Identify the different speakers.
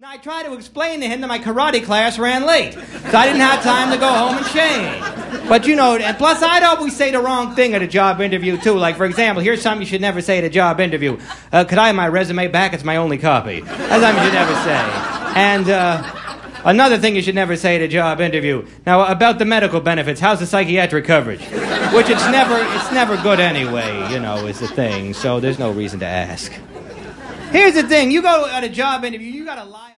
Speaker 1: I tried to explain to him that my karate class ran late, so I didn't have time to go home and change. But you know, and plus I'd always say the wrong thing at a job interview too. Like, for example, here's something you should never say at a job interview. Could I have my resume back? It's my only copy. That's something you should never say. And another thing you should never say at a job interview. Now, about the medical benefits, how's the psychiatric coverage? Which it's never good anyway, you know, is the thing. So there's no reason to ask. Here's the thing, you go at a job interview, you gotta lie.